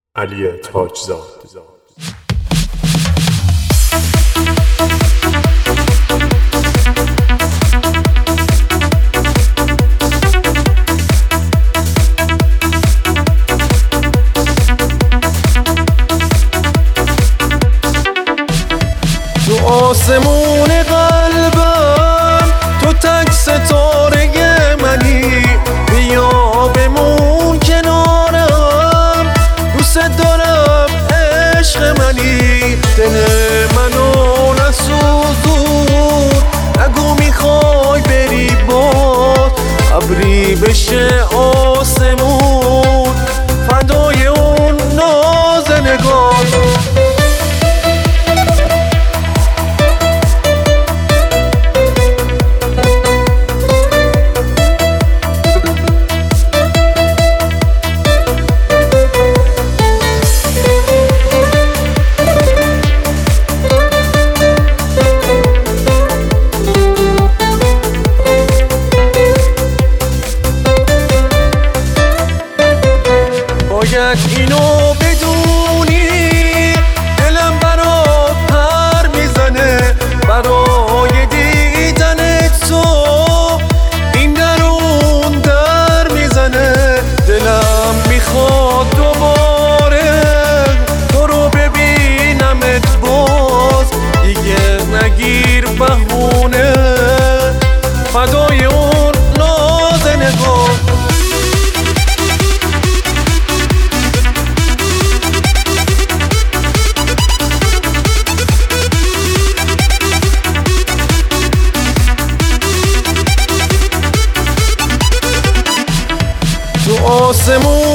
علی تاجزاد. تو آسمون قلبم تو تک ستاره منی، بیا بمون کنارم، دوست دارم عشق منی. دل منو نسوزون، نگو میخوای بری باز، ابری بشه آسمون فدای اون ناز نگاه. باید اینو بدونی، دلم برات پر میزنه برای دیدن تو، این در اون در میزنه. دلم میخواد دوباره تو رو ببینمت باز، دیگه نگیر بهونه فدای اون ناز نگاه. تو آسمون